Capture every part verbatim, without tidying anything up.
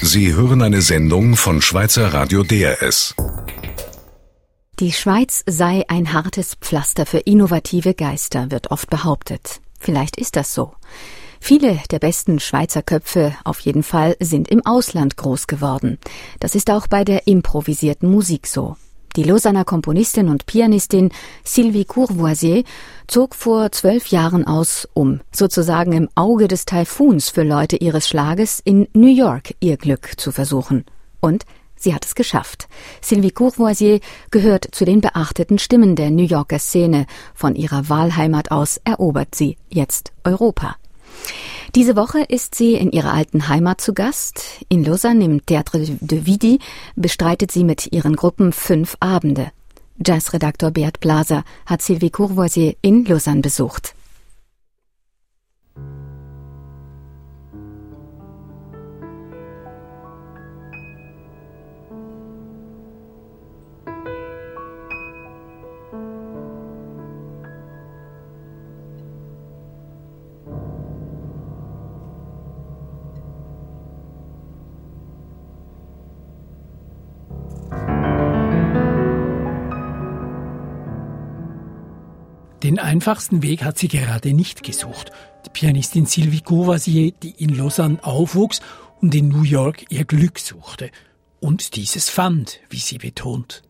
Sie hören eine Sendung von Schweizer Radio D R S. Die Schweiz sei ein hartes Pflaster für innovative Geister, wird oft behauptet. Vielleicht ist das so. Viele der besten Schweizer Köpfe auf jeden Fall sind im Ausland groß geworden. Das ist auch bei der improvisierten Musik so. Die Lausanner Komponistin und Pianistin Sylvie Courvoisier zog vor zwölf Jahren aus, um sozusagen im Auge des Taifuns für Leute ihres Schlages in New York ihr Glück zu versuchen. Und sie hat es geschafft. Sylvie Courvoisier gehört zu den beachteten Stimmen der New Yorker Szene. Von ihrer Wahlheimat aus erobert sie jetzt Europa. Diese Woche ist sie in ihrer alten Heimat zu Gast. In Lausanne im Théâtre de Vidi bestreitet sie mit ihren Gruppen fünf Abende. Jazzredaktor Beat Blaser hat Sylvie Courvoisier in Lausanne besucht. Den einfachsten Weg hat sie gerade nicht gesucht. Die Pianistin Sylvie Courvoisier, die in Lausanne aufwuchs und in New York ihr Glück suchte. Und dieses fand, wie sie betont.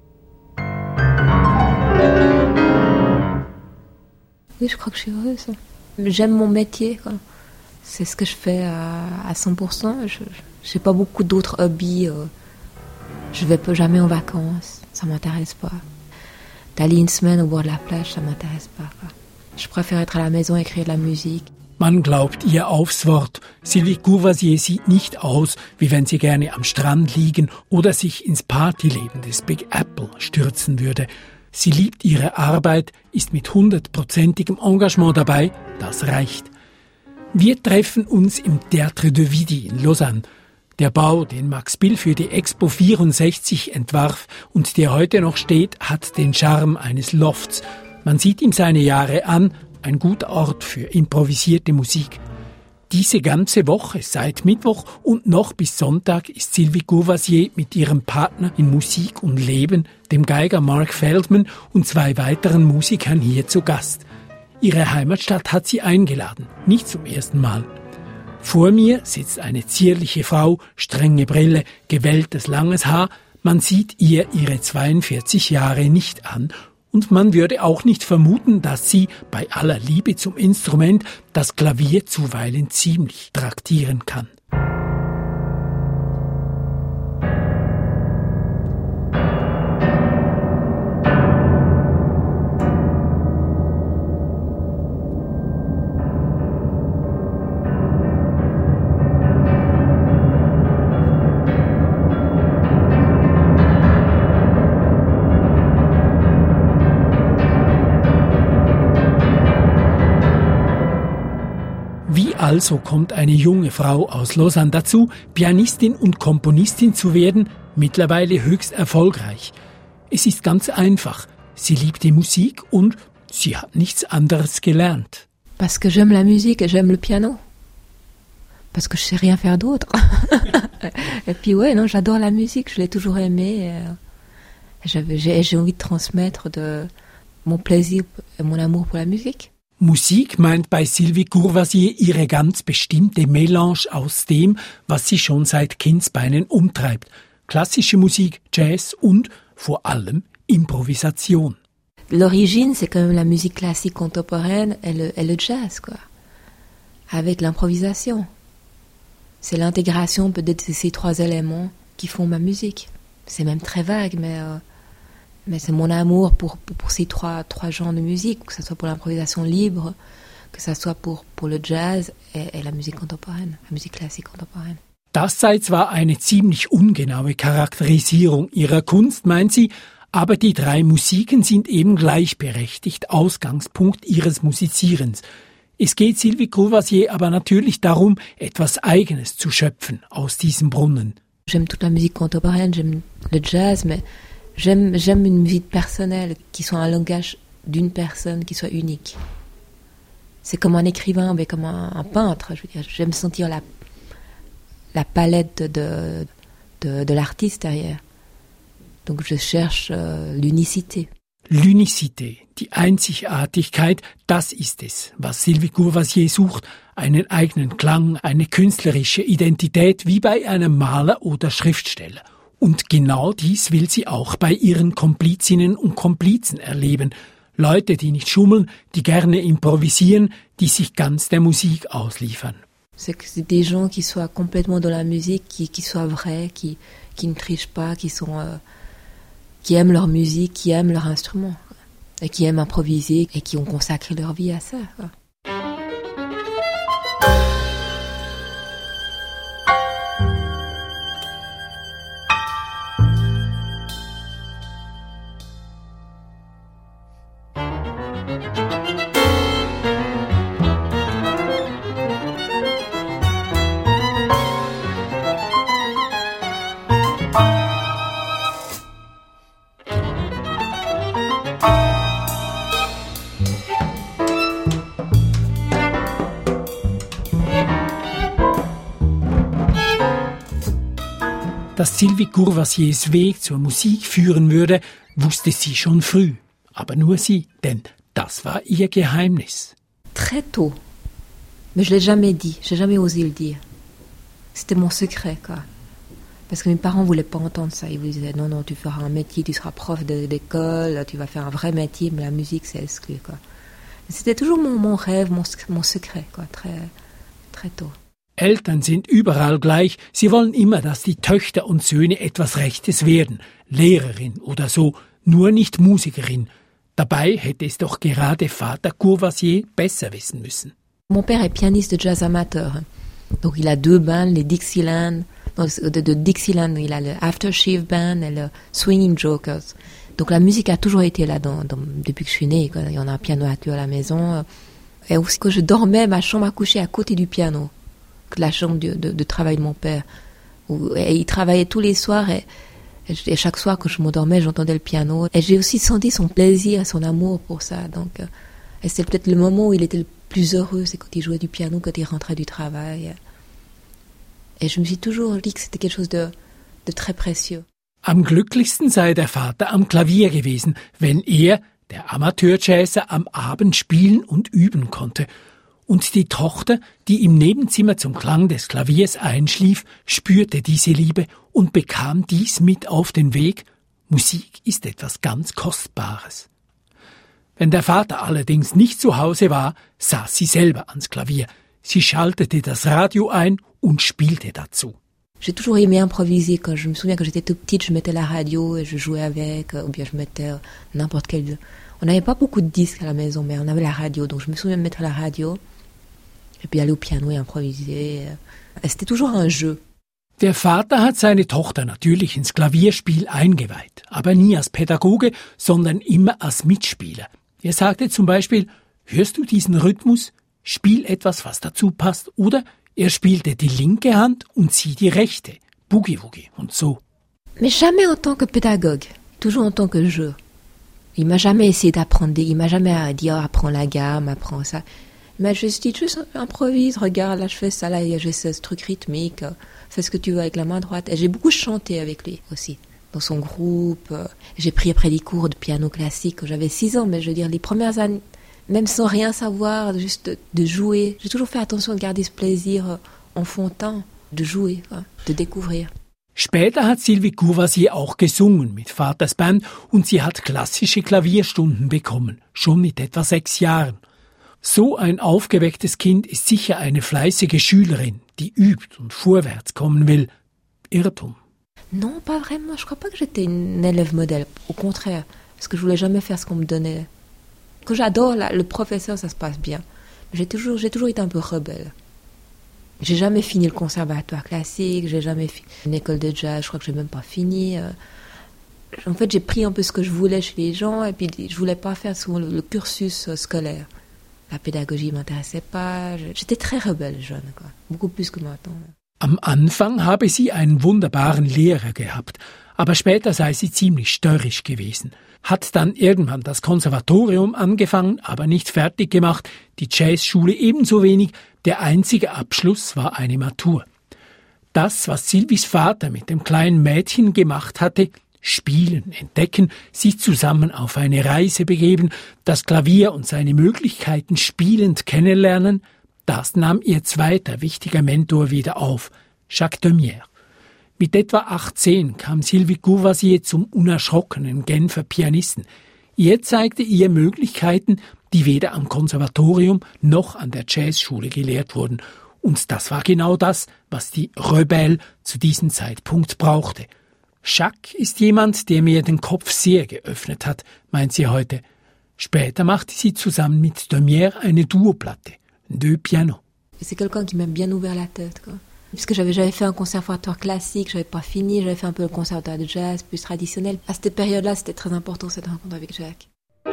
Oui, je crois que je suis heureuse. J'aime mon métier, quoi. C'est ce que je fais à, à cent pour cent. Je n'ai pas beaucoup d'autres hobbies. Je ne vais jamais en vacances. Ça ne m'intéresse pas. D'aller une semaine au bord de la plage, ça m'intéresse pas, quoi. Je préfère être à la maison et écrire de la musique. Man glaubt ihr aufs Wort. Sylvie Courvoisier sieht nicht aus, wie wenn sie gerne am Strand liegen oder sich ins Partyleben des Big Apple stürzen würde. Sie liebt ihre Arbeit, ist mit hundertprozentigem Engagement dabei, das reicht. Wir treffen uns im Théâtre de Vidi in Lausanne. Der Bau, den Max Bill für die Expo vierundsechzig entwarf und der heute noch steht, hat den Charme eines Lofts. Man sieht ihm seine Jahre an, ein guter Ort für improvisierte Musik. Diese ganze Woche, seit Mittwoch und noch bis Sonntag, ist Sylvie Courvoisier mit ihrem Partner in Musik und Leben, dem Geiger Mark Feldman und zwei weiteren Musikern hier zu Gast. Ihre Heimatstadt hat sie eingeladen, nicht zum ersten Mal. Vor mir sitzt eine zierliche Frau, strenge Brille, gewelltes langes Haar. Man sieht ihr ihre zweiundvierzig Jahre nicht an und man würde auch nicht vermuten, dass sie bei aller Liebe zum Instrument das Klavier zuweilen ziemlich traktieren kann. Also kommt eine junge Frau aus Lausanne dazu, Pianistin und Komponistin zu werden, mittlerweile höchst erfolgreich. Es ist ganz einfach. Sie liebt die Musik und sie hat nichts anderes gelernt. Parce que j'aime la musique et j'aime le piano. Parce que je sais rien faire d'autre. Et puis ouais, non, j'adore la musique, je l'ai toujours aimée. J'avais, j'ai, j'ai envie de transmettre de mon plaisir et mon amour pour la musique. Musik meint bei Sylvie Courvoisier ihre ganz bestimmte Melange aus dem, was sie schon seit Kindsbeinen umtreibt. Klassische Musik, Jazz und vor allem Improvisation. L'origine, c'est quand même la musique classique contemporaine et le, et le jazz, quoi. Avec l'improvisation. C'est l'intégration peut-être de ces trois éléments qui font ma musique. C'est même très vague, mais... Euh, Mais c'est mon amour pour, pour, pour ces trois, trois genres de musique, que ce soit pour l'improvisation libre, que ce soit pour, pour le Jazz et, et la musique contemporaine, la musique classique contemporaine. Das sei zwar eine ziemlich ungenaue Charakterisierung ihrer Kunst, meint sie, aber die drei Musiken sind eben gleichberechtigt Ausgangspunkt ihres Musizierens. Es geht Sylvie Courvoisier aber natürlich darum, etwas Eigenes zu schöpfen aus diesem Brunnen. J'aime toute la musique contemporaine, j'aime le Jazz, mais J'aime, j'aime une musique personnelle qui soit un langage d'une personne qui soit unique. C'est comme un écrivain, mais comme un, un peintre. Je veux dire, j'aime sentir la, la palette de, de, de l'artiste derrière. Donc je cherche euh, l'unicité. L'Unicité, die Einzigartigkeit, das ist es, was Sylvie Courvoisier sucht. Einen eigenen Klang, eine künstlerische Identität wie bei einem Maler oder Schriftsteller. Und genau dies will sie auch bei ihren Komplizinnen und Komplizen erleben. Leute, die nicht schummeln, die gerne improvisieren, die sich ganz der Musik ausliefern. C'est que c'est des gens qui soient complètement dans la musique, qui, qui soient vrais, qui, qui ne trichent pas, qui sont... Euh qui aiment leur musique, qui aiment leur instrument, et qui aiment improviser, et qui ont consacré leur vie à ça. Dass Sylvie Courvoisiers Weg zur Musik führen würde, wusste sie schon früh. Aber nur sie, denn das war ihr Geheimnis. Très tôt. Mais je l'ai jamais dit, j'ai jamais osé le dire. C'était mon secret, quoi. Parce que mes parents voulaient pas entendre ça. Ils vous disaient, non, non, tu feras un métier, tu seras prof de, d'école, tu vas faire un vrai métier, mais la musique, c'est exclu, quoi. Mais c'était toujours mon, mon rêve, mon, mon secret, quoi, très, très tôt. Eltern sind überall gleich. Sie wollen immer, dass die Töchter und Söhne etwas Rechtes werden. Lehrerin oder so, nur nicht Musikerin. Dabei hätte es doch gerade Vater Courvoisier besser wissen müssen. Mon père est pianiste de jazz amateur. Donc il a deux bands, les Dixieland. De, de Dixieland, il a le Aftershave Band et le Swinging Jokers. Donc la musique a toujours été là dans, dans, depuis que je suis née. Quoi. Il y en a un piano à queue à la maison. Et aussi que je dormais, ma chambre à coucher à côté du piano. La chambre de, de, de travail de mon père. Où, et il travaillait tous les soirs et, et chaque soir quand je m'endormais, j'entendais le piano. Et j'ai aussi senti son plaisir et son amour pour ça. Donc, et c'est peut-être le moment où il était le plus heureux, c'est quand il jouait du piano, quand il rentrait du travail. Et je me suis toujours dit que c'était quelque chose de, de très précieux. Am glücklichsten sei der Vater am Klavier gewesen, wenn er, der Amateurjazzer, am Abend spielen und üben konnte. Und die Tochter, die im Nebenzimmer zum Klang des Klaviers einschlief, spürte diese Liebe und bekam dies mit auf den Weg. Musik ist etwas ganz Kostbares. Wenn der Vater allerdings nicht zu Hause war, saß sie selber ans Klavier. Sie schaltete das Radio ein und spielte dazu. J'ai toujours aimé improviser. Quand je me souviens quand j'étais toute petite, je mettais la radio et je jouais avec, ou bien je mettais n'importe quel... On n'avait pas beaucoup de disques à la maison, mais on avait la radio. Donc je me souviens de mettre la radio et puis aller au piano et improviser. C'était toujours un jeu. Der Vater hat seine Tochter natürlich ins Klavierspiel eingeweiht, aber nie als Pädagoge, sondern immer als Mitspieler. Er sagte zum Beispiel, hörst du diesen Rhythmus? Spiel etwas, was dazu passt. Oder er spielte die linke Hand und sie die rechte. Boogie-Woogie und so. Mais jamais en tant que pédagogue, toujours en tant que jeu. Il m'a jamais essayé d'apprendre, il m'a jamais dit oh, apprends la gamme, apprends ça. Il m'a juste dit juste improvise, regarde là je fais ça, là j'ai ce, ce truc rythmique, fais ce que tu veux avec la main droite. Et j'ai beaucoup chanté avec lui aussi, dans son groupe. J'ai pris après des cours de piano classique quand j'avais six ans, mais je veux dire les premières années, même sans rien savoir, juste de, de jouer. J'ai toujours fait attention de garder ce plaisir enfantin, de jouer, quoi, de découvrir. Später hat Sylvie Courvoisier auch gesungen mit Vaters Band und sie hat klassische Klavierstunden bekommen, schon mit etwa sechs Jahren. So ein aufgewecktes Kind ist sicher eine fleißige Schülerin, die übt und vorwärts kommen will. Irrtum. Non, pas vraiment. Je crois pas que j'étais une élève modèle. Au contraire, parce que je voulais jamais faire ce qu'on me donnait. Que j'adore là, le professeur, ça se passe bien. Mais j'ai toujours, j'ai toujours été un peu rebelle. J'ai jamais fini le conservatoire classique, j'ai jamais fini une école de jazz, je crois que j'ai même pas fini. En fait, j'ai pris un peu ce que je voulais chez les gens et puis je voulais pas faire souvent le, le cursus scolaire. La Pädagogie m'intéressait pas. J'étais très rebelle jeune, quoi. Beaucoup plus que maintenant. Am Anfang habe sie einen wunderbaren Lehrer gehabt, aber später sei sie ziemlich störrisch gewesen. Hat dann irgendwann das Konservatorium angefangen, aber nicht fertig gemacht, die Jazzschule ebenso wenig, der einzige Abschluss war eine Matur. Das, was Sylvies Vater mit dem kleinen Mädchen gemacht hatte, spielen, entdecken, sich zusammen auf eine Reise begeben, das Klavier und seine Möglichkeiten spielend kennenlernen, das nahm ihr zweiter wichtiger Mentor wieder auf, Jacques Deumier. Mit etwa achtzehn kam Sylvie Courvoisier zum unerschrockenen Genfer Pianisten. Er zeigte ihr Möglichkeiten, die weder am Konservatorium noch an der Jazzschule gelehrt wurden. Und das war genau das, was die Rebelle zu diesem Zeitpunkt brauchte. Jacques ist jemand, der mir den Kopf sehr geöffnet hat, meint sie heute. Später machte sie zusammen mit Deumier eine Duoplatte, Deux Pianos. C'est quelqu'un qui m'a bien ouvert la tête, quoi. Puisque j'avais, j'avais fait un conservatoire classique, j'avais pas fini, j'avais fait un peu le conservatoire de jazz, plus traditionnel. À cette période-là, c'était très important cette rencontre avec Jacques.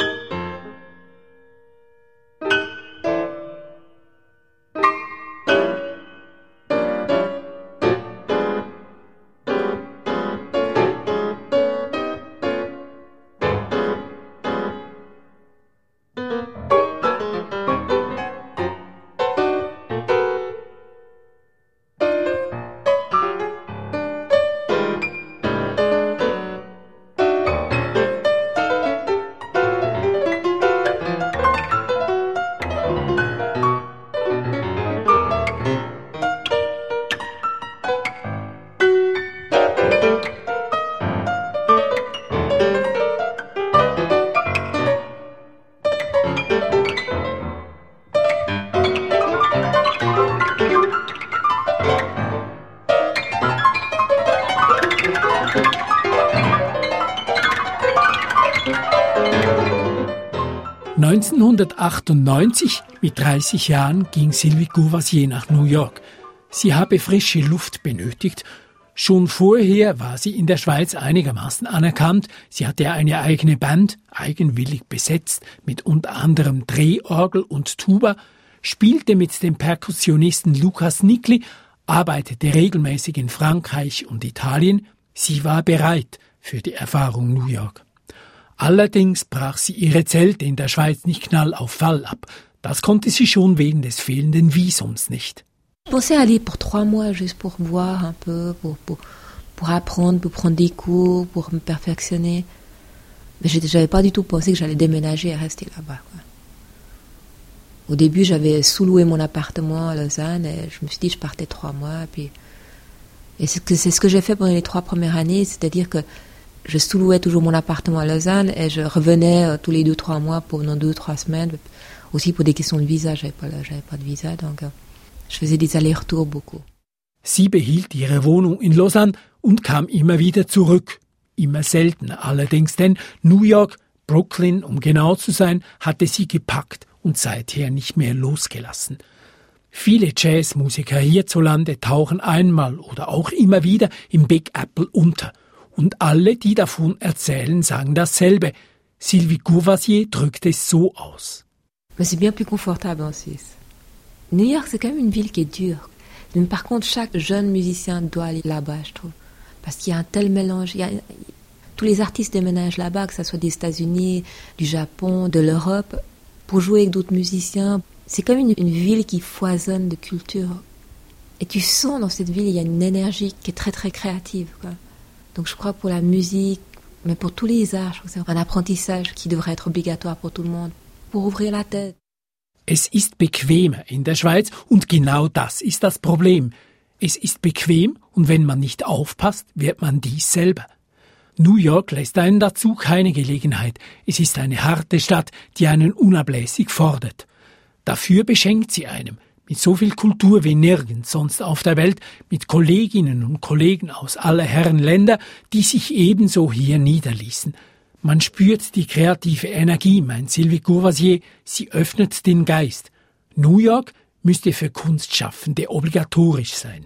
neunzehnhundertachtundneunzig, mit dreißig Jahren, ging Sylvie Courvoisier nach New York. Sie habe frische Luft benötigt. Schon vorher war sie in der Schweiz einigermaßen anerkannt. Sie hatte ja eine eigene Band, eigenwillig besetzt, mit unter anderem Drehorgel und Tuba, spielte mit dem Perkussionisten Lucas Nicli, arbeitete regelmäßig in Frankreich und Italien. Sie war bereit für die Erfahrung New York. Allerdings brach sie ihre Zelte in der Schweiz nicht knall auf Fall ab. Das konnte sie schon wegen des fehlenden Visums nicht. Je pensais aller pour trois mois juste pour voir un peu, pour, pour, pour apprendre, pour prendre des cours, pour me perfectionner. Mais je n'avais pas du tout pensé que j'allais déménager et rester là-bas, quoi. Au début, j'avais sous-loué mon appartement à Lausanne et je me suis dit je partais trois mois. Et, puis, et c'est, que, c'est ce que j'ai fait pendant les trois premières années, c'est-à-dire que je sous-louais toujours mon appartement à Lausanne et je revenais euh, tous les deux, trois mois pour dans deux, trois semaines. Aussi pour des questions de visa, j'avais pas, j'avais pas de visa, donc euh, je faisais des allers-retours beaucoup. Sie behielt ihre Wohnung in Lausanne und kam immer wieder zurück. Immer seltener allerdings, denn New York, Brooklyn, um genau zu sein, hatte sie gepackt und seither nicht mehr losgelassen. Viele Jazzmusiker hierzulande tauchen einmal oder auch immer wieder im Big Apple unter. Und alle, die davon erzählen, sagen dasselbe. Sylvie Courvoisier drückt es so aus. Mais c'est bien plus confortable en Suisse. New York, c'est quand même une ville qui est dure. Mais par contre, chaque jeune musicien doit aller là-bas, je trouve. Parce qu'il y a un tel mélange. Il y a, tous les artistes déménagent là-bas, que ce soit des États-Unis, du Japon, de l'Europe, pour jouer avec d'autres musiciens. C'est comme une, une ville qui foisonne de culture. Et tu sens dans cette ville, il y a une énergie qui est très très créative, quoi. Donc je crois pour la musique, mais pour tous les arts, je crois que c'est un apprentissage qui devrait être obligatoire pour tout le monde, pour ouvrir la tête. Es ist bequemer in der Schweiz und genau das ist das Problem. Es ist bequem und wenn man nicht aufpasst, wird man dies selber. New York lässt einen dazu keine Gelegenheit. Es ist eine harte Stadt, die einen unablässig fordert. Dafür beschenkt sie einem. Mit so viel Kultur wie nirgends sonst auf der Welt, mit Kolleginnen und Kollegen aus aller Herren Länder, die sich ebenso hier niederließen. Man spürt die kreative Energie, meint Sylvie Courvoisier, sie öffnet den Geist. New York müsste für Kunstschaffende obligatorisch sein.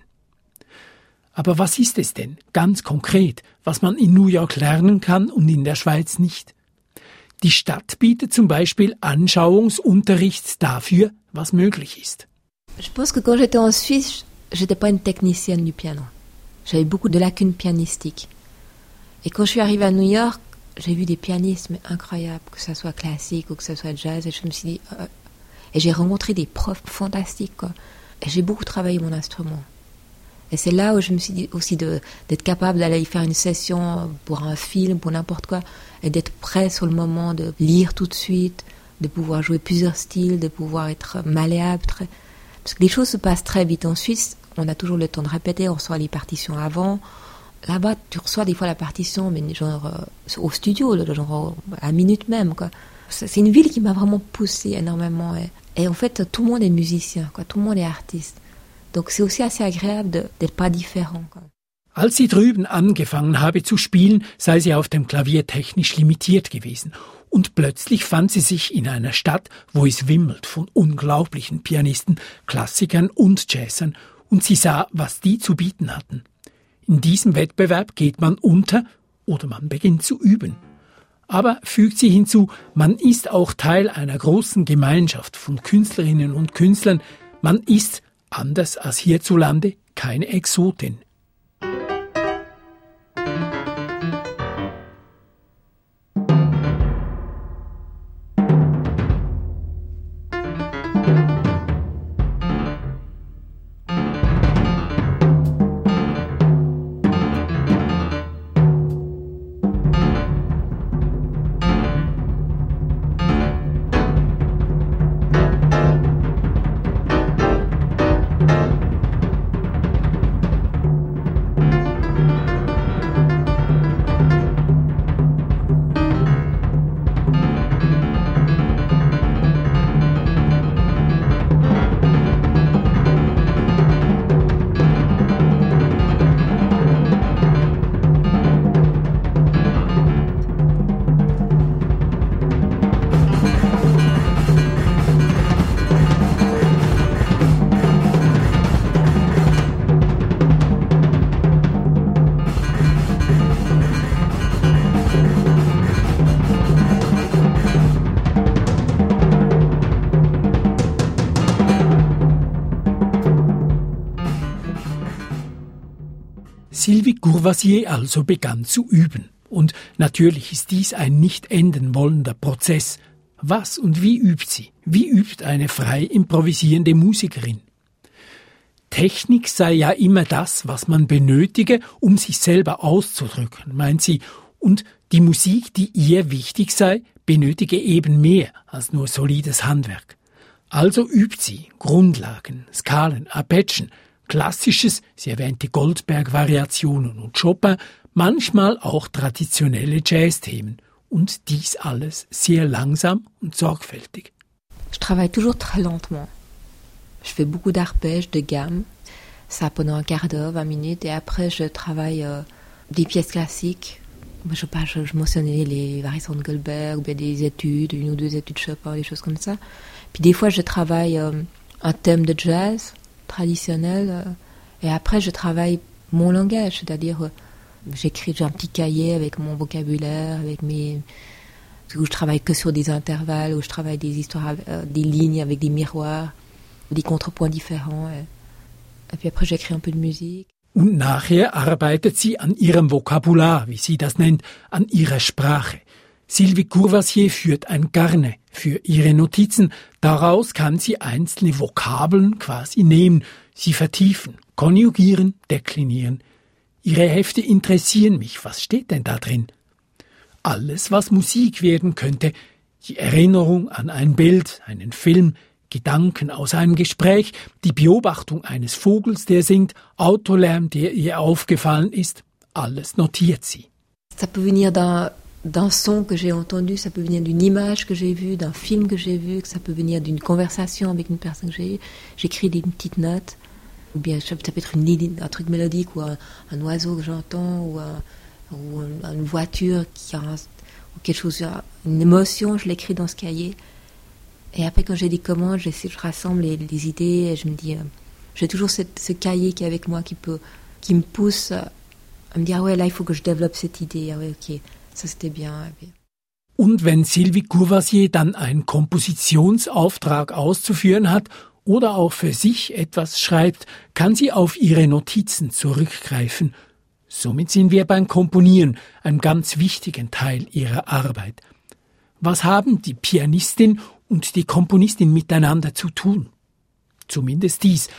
Aber was ist es denn, ganz konkret, was man in New York lernen kann und in der Schweiz nicht? Die Stadt bietet zum Beispiel Anschauungsunterricht dafür, was möglich ist. Je pense que quand j'étais en Suisse, j'étais pas une technicienne du piano. J'avais beaucoup de lacunes pianistiques. Et quand je suis arrivée à New York, j'ai vu des pianistes mais incroyables, que ce soit classique ou que ce soit jazz. Et je me suis dit, euh, et j'ai rencontré des profs fantastiques, quoi. Et j'ai beaucoup travaillé mon instrument. Et c'est là où je me suis dit aussi de, d'être capable d'aller y faire une session pour un film, pour n'importe quoi, et d'être prêt sur le moment, de lire tout de suite, de pouvoir jouer plusieurs styles, de pouvoir être malléable. Très... Parce que les choses se passent très vite. En Suisse, on a toujours le temps de répéter, on reçoit les partitions avant. Là-bas, tu reçois des fois la partition, mais genre euh, au studio, genre à la minute même, quoi. C'est une ville qui m'a vraiment poussée énormément. Et, et en fait, tout le monde est musicien, quoi. Tout le monde est artiste. Donc c'est aussi assez agréable de, d'être pas différent, quoi. Als sie drüben angefangen habe zu spielen, sei sie auf dem Klavier technisch limitiert gewesen. Und plötzlich fand sie sich in einer Stadt, wo es wimmelt von unglaublichen Pianisten, Klassikern und Jazzern, und sie sah, was die zu bieten hatten. In diesem Wettbewerb geht man unter oder man beginnt zu üben. Aber, fügt sie hinzu, man ist auch Teil einer großen Gemeinschaft von Künstlerinnen und Künstlern. Man ist, anders als hierzulande, keine Exotin. Sylvie Courvoisier also begann zu üben. Und natürlich ist dies ein nicht enden wollender Prozess. Was und wie übt sie? Wie übt eine frei improvisierende Musikerin? Technik sei ja immer das, was man benötige, um sich selber auszudrücken, meint sie. Und die Musik, die ihr wichtig sei, benötige eben mehr als nur solides Handwerk. Also übt sie Grundlagen, Skalen, Arpeggien, Klassisches, sie erwähnte Goldberg-Variationen und Chopin, manchmal auch traditionelle Jazzthemen. Und dies alles sehr langsam und sorgfältig. Je travaille toujours très lentement. Je fais beaucoup d'arpèges, de gamme. Ça pendant un quart d'heure, vingt minutes. Et après, je travaille euh, des pièces classiques. Je, je, je mentionnais les variations de Goldberg, ou bien des études, une ou deux études Chopin, des choses comme ça. Puis des fois, je travaille euh, un thème de jazz traditionnel. Euh, et après, je travaille mon langage, c'est-à-dire... Euh, J'écris, j'ai un petit cahier avec mon vocabulaire, avec mes, où je travaille que sur des intervalles, où je travaille des histoires, euh, des lignes avec des miroirs, des contrepoints différents. Et, et puis après, j'écris un peu de musique. Und nachher arbeitet sie an ihrem Vokabular, wie sie das nennt, an ihrer Sprache. Sylvie Courvoisier führt ein Carnet für ihre Notizen. Daraus kann sie einzelne Vokabeln quasi nehmen, sie vertiefen, konjugieren, deklinieren. Ihre Hefte interessieren mich. Was steht denn da drin? Alles, was Musik werden könnte. Die Erinnerung an ein Bild, einen Film, Gedanken aus einem Gespräch, die Beobachtung eines Vogels, der singt, Autolärm, der ihr aufgefallen ist. Alles notiert sie. Ça peut venir d'un, d'un son que j'ai entendu, ça peut venir d'une image que j'ai vue, d'un film que j'ai vu, ça peut venir d'une conversation avec une personne que j'ai eue. J'écris des petites notes. Ou bien ça peut être une, un truc mélodique ou un, un oiseau que j'entends ou, un, ou une voiture qui a un, ou quelque chose, une émotion, je l'écris dans ce cahier. Et après quand j'ai des commandes, je, je rassemble les, les idées et je me dis, euh, j'ai toujours cette, ce cahier qui est avec moi qui, peut, qui me pousse à me dire, ah ouais, là il faut que je développe cette idée, ah ouais, ok, ça c'était bien. Und wenn Sylvie Courvoisier dann einen Kompositionsauftrag auszuführen hat, oder auch für sich etwas schreibt, kann sie auf ihre Notizen zurückgreifen. Somit sind wir beim Komponieren, einem ganz wichtigen Teil ihrer Arbeit. Was haben die Pianistin und die Komponistin miteinander zu tun? Zumindest dies.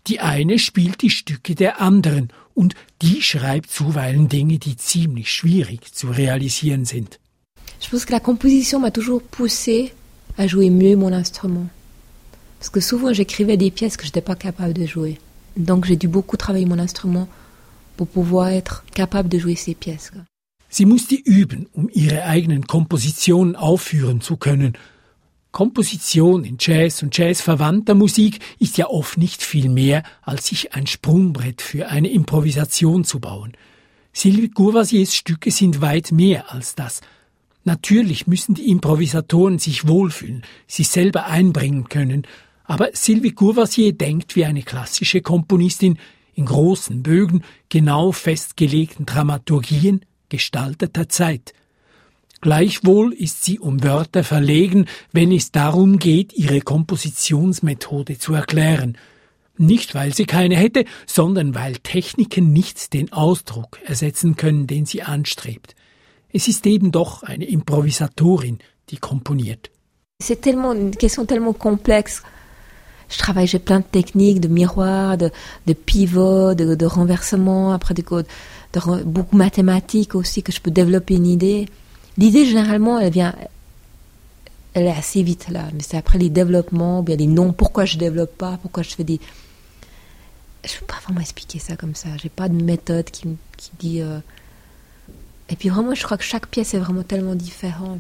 Die eine spielt die Stücke der anderen und die schreibt zuweilen Dinge, die ziemlich schwierig zu realisieren sind. Je pense que la composition m'a toujours poussée à jouer mieux mon instrument. Parce que souvent j'écrivais des pièces que je n'étais pas capable de jouer. Donc j'ai dû beaucoup travailler mon instrument pour pouvoir être capable de jouer ces pièces. Sie musste üben, um ihre eigenen Kompositionen aufführen zu können. Komposition in Jazz und jazzverwandter Musik ist ja oft nicht viel mehr, als sich ein Sprungbrett für eine Improvisation zu bauen. Sylvie Courvoisiers Stücke sind weit mehr als das. Natürlich müssen die Improvisatoren sich wohlfühlen, sich selber einbringen können, aber Sylvie Courvoisier denkt wie eine klassische Komponistin in großen Bögen, genau festgelegten Dramaturgien gestalteter Zeit. Gleichwohl ist sie um Wörter verlegen, wenn es darum geht, ihre Kompositionsmethode zu erklären. Nicht, weil sie keine hätte, sondern weil Techniken nicht den Ausdruck ersetzen können, den sie anstrebt. Es ist eben doch eine Improvisatorin, die komponiert. C'est tellement une question tellement complexe. Je travaille, j'ai plein de techniques, de miroir, de, de pivot, de, de renversement, après de, de, de beaucoup mathématiques aussi, que je peux développer une idée. L'idée, généralement, elle vient, elle est assez vite là, mais c'est après les développements, bien les noms, pourquoi je développe pas, pourquoi je fais des... Je peux pas vraiment expliquer ça comme ça, j'ai pas de méthode qui, qui dit... Euh... Et puis vraiment, je crois que chaque pièce est vraiment tellement différente.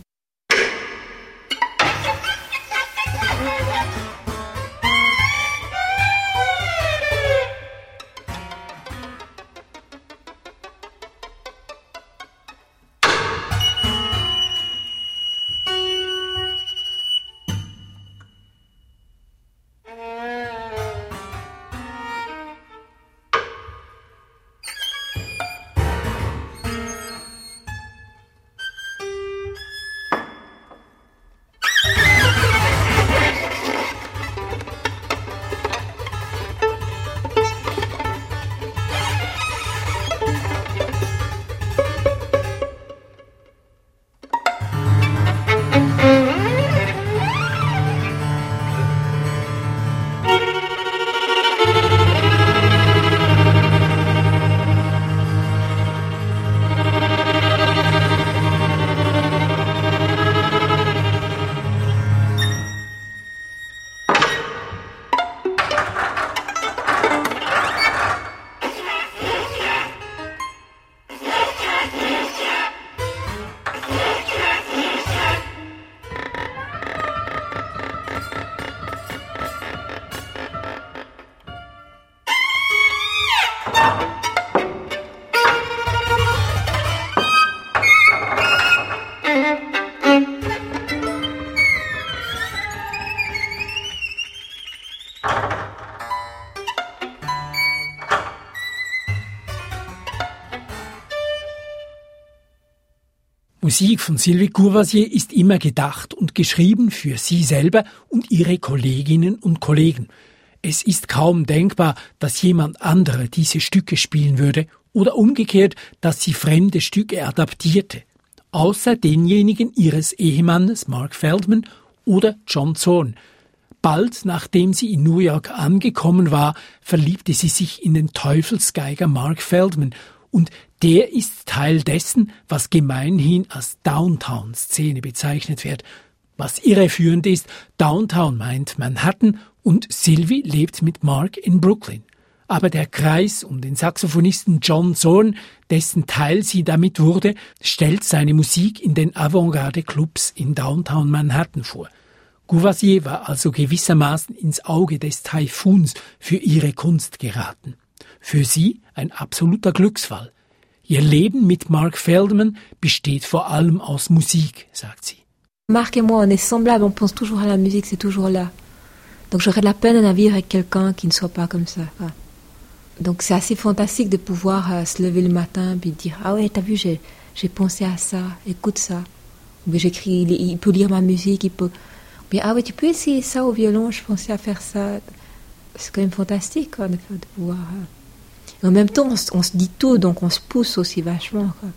Musik von Sylvie Courvoisier ist immer gedacht und geschrieben für sie selber und ihre Kolleginnen und Kollegen. Es ist kaum denkbar, dass jemand anderer diese Stücke spielen würde oder umgekehrt, dass sie fremde Stücke adaptierte, außer denjenigen ihres Ehemannes Mark Feldman oder John Zorn. Bald nachdem sie in New York angekommen war, verliebte sie sich in den Teufelsgeiger Mark Feldman und der ist Teil dessen, was gemeinhin als Downtown-Szene bezeichnet wird. Was irreführend ist, Downtown meint Manhattan und Sylvie lebt mit Mark in Brooklyn. Aber der Kreis um den Saxophonisten John Zorn, dessen Teil sie damit wurde, stellt seine Musik in den Avantgarde-Clubs in Downtown Manhattan vor. Courvoisier war also gewissermaßen ins Auge des Taifuns für ihre Kunst geraten. Für sie ein absoluter Glücksfall. Ihr Leben mit Mark Feldman besteht vor allem aus Musik, sagt sie. Mark et moi, on est semblables, on pense toujours à la musique, c'est toujours là. Donc j'aurais de la peine à vivre avec quelqu'un qui ne soit pas comme ça. Quoi. Donc c'est assez fantastique de pouvoir euh, se lever le matin et dire « Ah ouais, t'as vu, j'ai, j'ai pensé à ça, écoute ça. » Ou bien j'écris, il, il peut lire ma musique, il peut... Ou bien « Ah ouais, tu peux essayer ça au violon, je pensais à faire ça. » C'est quand même fantastique quoi, de, de pouvoir... Euh... Et en même temps, on, on se dit tout, donc on se pousse aussi vachement. Quoi.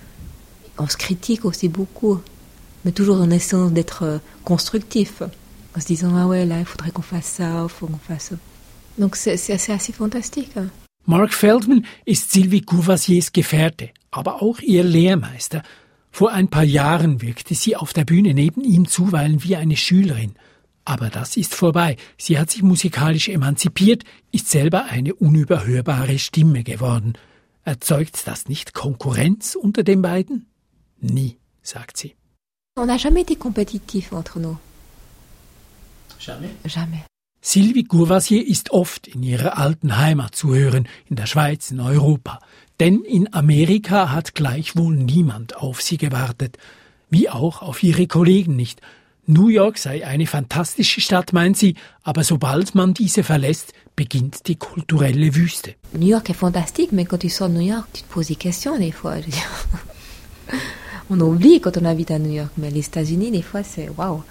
On se critique aussi beaucoup, mais toujours en essayant d'être euh, constructif. En se disant, ah ouais, là, il faudrait qu'on fasse ça, il faut qu'on fasse ça. Donc c'est, c'est, c'est assez fantastique. Hein? Mark Feldman ist Sylvie Courvoisiers Gefährte, aber auch ihr Lehrmeister. Vor ein paar Jahren wirkte sie auf der Bühne neben ihm zuweilen wie eine Schülerin. Aber das ist vorbei. Sie hat sich musikalisch emanzipiert, ist selber eine unüberhörbare Stimme geworden. Erzeugt das nicht Konkurrenz unter den beiden? Nie, sagt sie. On n'a jamais été compétitifs entre nous. Jamais? Jamais. Sylvie Courvoisiers ist oft in ihrer alten Heimat zu hören, in der Schweiz, in Europa. Denn in Amerika hat gleichwohl niemand auf sie gewartet. Wie auch auf ihre Kollegen nicht. New York sei eine fantastische Stadt, meint sie, aber sobald man diese verlässt, beginnt die kulturelle Wüste. New York est fantastique, mais quand tu sors de New York, tu te poses des questions des fois. Je veux dire. On oublie quand on habite à New York, mais les États-Unis, des fois, c'est waouh.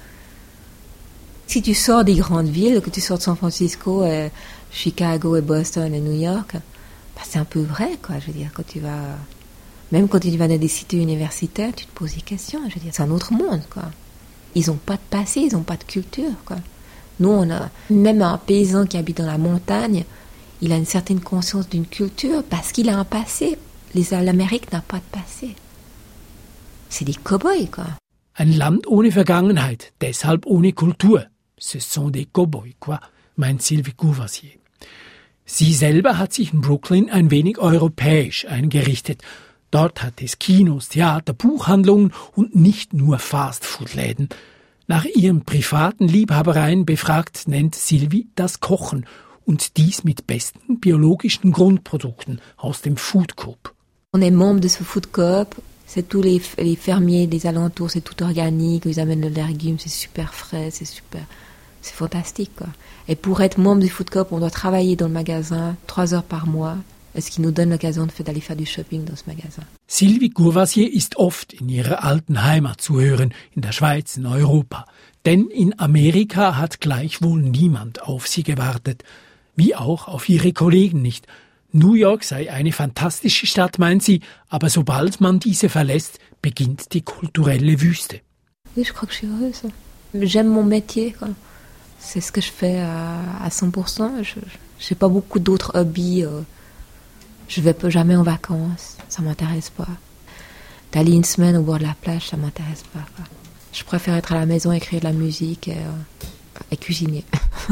Si tu sors des grandes villes, que tu sors de San Francisco, euh, Chicago et Boston et New York, bah, c'est un peu vrai, quoi. Je veux dire, quand tu vas, même quand tu vas dans des cités universitaires, tu te poses des questions. Je veux dire, c'est un autre monde, quoi. Ils n'ont pas de passé, ils n'ont pas de culture, quoi. Nous, on a même un paysan qui habite dans la montagne, il a une certaine conscience d'une culture parce qu'il a un passé. Les, L'Amérique n'a pas de passé. C'est des Cowboys, quoi. Ein Land ohne Vergangenheit, deshalb ohne Kultur. Ce sont des Cowboys, quoi, meint Sylvie Courvoisiers. Sie selber hat sich in Brooklyn ein wenig europäisch eingerichtet. Dort hat es Kinos, Theater, Buchhandlungen und nicht nur Fastfood-Läden. Nach ihren privaten Liebhabereien befragt nennt Sylvie das Kochen und dies mit besten biologischen Grundprodukten aus dem Food Coop. On est membre de ce Food Coop, c'est tous les, les fermiers des alentours, c'est tout organique, ils amènent leurs légumes, c'est super frais, c'est super, c'est fantastique, quoi. Et pour être membre du Food Coop, on doit travailler dans le magasin trois heures par mois. Ce qui nous donne l'occasion d'aller faire du Shopping dans ce magasin. Sylvie Courvoisiers ist oft in ihrer alten Heimat zu hören, in der Schweiz, in Europa. Denn in Amerika hat gleichwohl niemand auf sie gewartet. Wie auch auf ihre Kollegen nicht. New York sei eine fantastische Stadt, meint sie, aber sobald man diese verlässt, beginnt die kulturelle Wüste. Oui, je crois que je suis heureuse. J'aime mon métier, quoi. C'est ce que je fais à, à cent pour cent. Je n'ai pas beaucoup d'autres hobbies. Euh. Je vais jamais en vacances, ça m'intéresse pas. D'aller une semaine au bord de la plage, ça m'intéresse pas, quoi. Je préfère être à la maison, écrire de la musique et, euh, et cuisiner.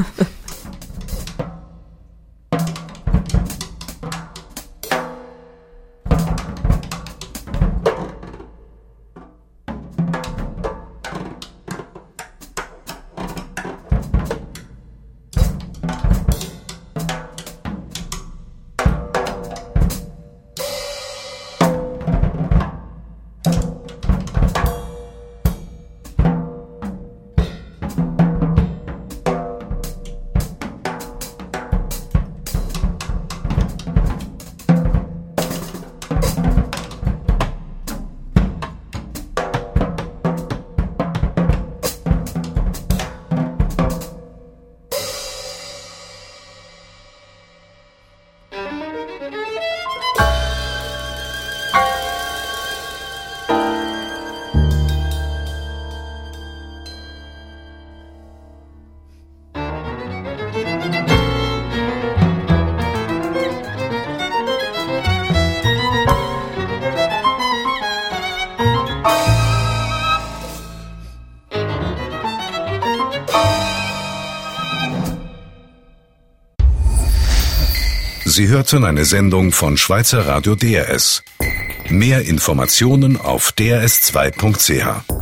Sie hörten eine Sendung von Schweizer Radio D R S. Mehr Informationen auf d r s zwei punkt c h.